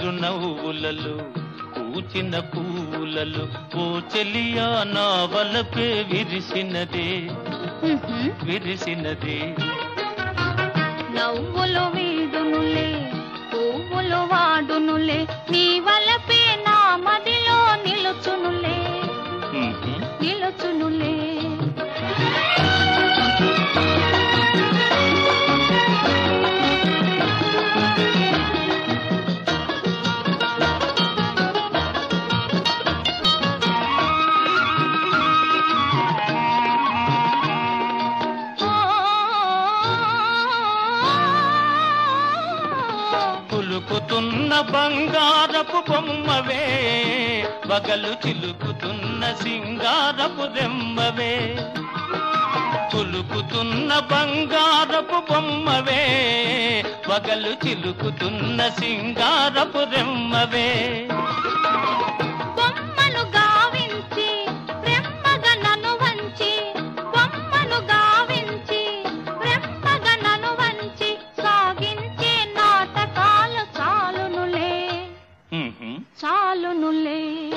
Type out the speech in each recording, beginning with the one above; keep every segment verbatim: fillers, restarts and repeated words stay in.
చిరునవ్వులలో పూచిన పూలలో ఓ చెలియా నా వలపే విరిసినదే విరిసినదే నవ్వులు వీడునులే పువ్వులు వాడునులే నీ వలపే నా మదిలో నిలుచునులే నిలుచునులే పులుకుతున్న బంగారపు బొమ్మవే వగలు చిలుకుతున్న సింగారపు రెమ్మవే పులుకుతున్న బంగారపు బొమ్మవే వగలు చిలుకుతున్న సింగారపు రెమ్మవే బొమ్మను గావించి రెమ్మగా నన్ను వంచి బొమ్మను గావించి రెమ్మగా నన్ను వంచి సాగించే నాటకాలు చాలునులే చాలునులే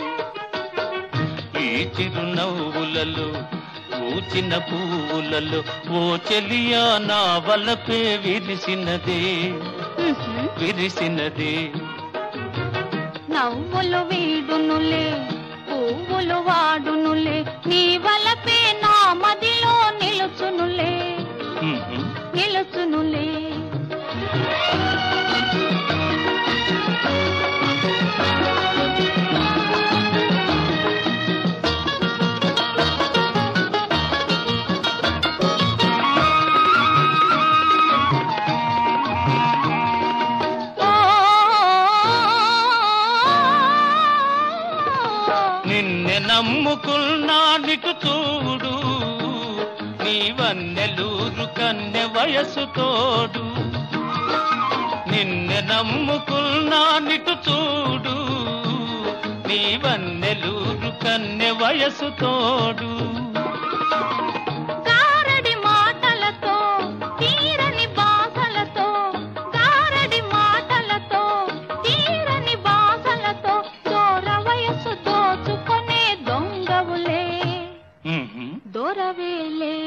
ఈ చిరునవ్వులలో పూచిన పువ్వులలో ఓ చెలియా నా వలపే విరిసినదే విరిసినదే నవ్వులు వీడునులే పువ్వులు వాడునులే నీ వలపే నా మదిలో నిలుచునులే నిలుచునులే నిన్నె నమ్ముకున్నా నిటు చూడు నీవన్నెలూరు కన్నె వయసు తోడు నిన్నె నమ్ముకున్నా నిటు చూడు నీవన్నెలూరు కన్నె వయసు తోడు గారడి మాటలతో తీరని బాసలతో గారడి మాటలతో తీరని బాసలతో దూర వయసు దోచుకొనే దొంగవులే దొరవేలే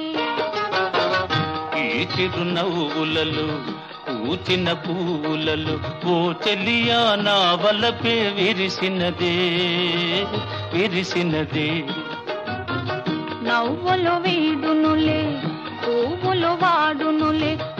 ఈ చిరునవ్వులలో పూచిన పూలలో ఓ చెలియా నా వలపే విరిసినదే విరిసినదే నవ్వులు వీడునులే పువ్వులు వాడునులే